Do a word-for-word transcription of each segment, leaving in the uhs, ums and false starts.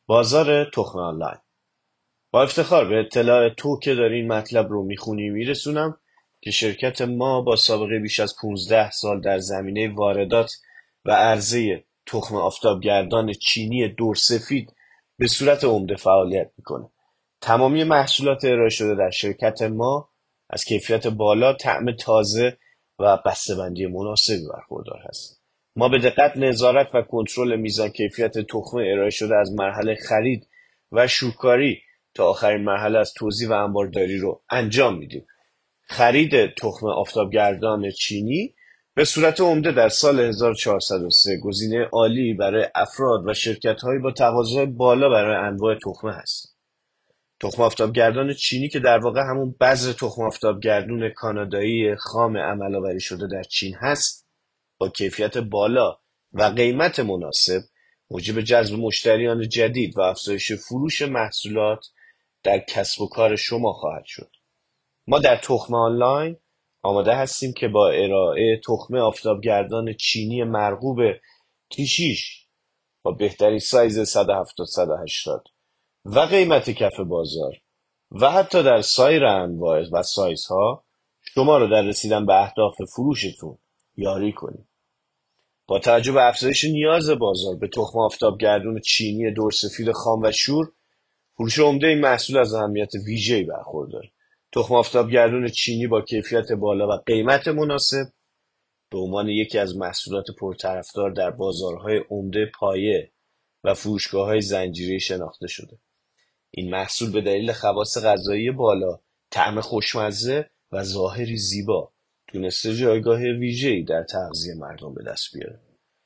بازار تخم آنلاین. با افتخار به اطلاع تو که داری این مطلب رو میخونی میرسونم که شرکت ما با سابقه بیش از پانزده سال در زمینه واردات و عرضه تخم آفتابگردان چینی دورسفید به صورت عمده فعالیت میکنه. تمامی محصولات ارائه شده در شرکت ما از کیفیت بالا، طعم تازه و بسته‌بندی مناسبی برخوردار هست. ما به دقت نظارت و کنترل میزان کیفیت تخم ارائه شده از مرحله خرید و شوکاری تا آخرین مرحله از توزیع و انبارداری رو انجام میدیم. خرید تخم آفتابگردان چینی به صورت عمده در سال هزار و چهارصد و سه گزینه عالی برای افراد و شرکت‌های با تقاضای بالا برای انواع تخمه هست. تخم آفتابگردان چینی که در واقع همون بذر تخم آفتابگردون کانادایی خام عمل‌آوری شده در چین هست، با کیفیت بالا و قیمت مناسب موجب جذب مشتریان جدید و افزایش فروش محصولات در کسب و کار شما خواهد شد. ما در تخم آنلاین آماده هستیم که با ارائه تخم آفتابگردان چینی مرغوب تی شش با بهترین سایز صد و هفتاد صد و هشتاد و قیمت کف بازار و حتی در سایر انواع و سایزها شما رو در رسیدن به اهداف فروشتون یاری کنیم. با توجه به افزایش نیاز بازار به تخم آفتابگردون چینی دورسفید خام و شور، فروش عمده این محصول از اهمیت ویژه‌ای برخورداره. تخم آفتابگردون چینی با کیفیت بالا و قیمت مناسب به عنوان یکی از محصولات پرطرفدار در بازارهای عمده پایه و فروشگاه‌های زنجیره‌ای شناخته شده. این محصول به دلیل خواص غذایی بالا، طعم خوشمزه و ظاهری زیبا تونسته جایگاه ویژه‌ای در تغذیه مردم به دست بیاره.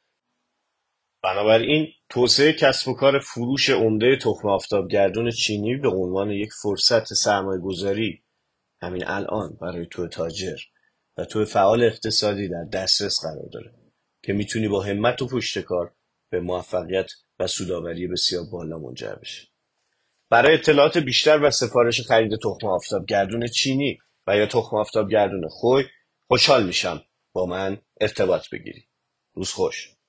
بنابراین توسعه کسب و کار فروش عمده تخم آفتابگردون چینی به عنوان یک فرصت سرمایه‌گذاری همین الان برای تو تاجر و تو فعال اقتصادی در دسترس قرار داره که میتونی با همت و پشتکار به موفقیت و سودآوری بسیار بالا منجر بشه. برای اطلاعات بیشتر و سفارش خرید تخم آفتابگردون چینی و یا تخم آفتابگردون خوی، خوشحال میشم با من ارتباط بگیری. روز خوش.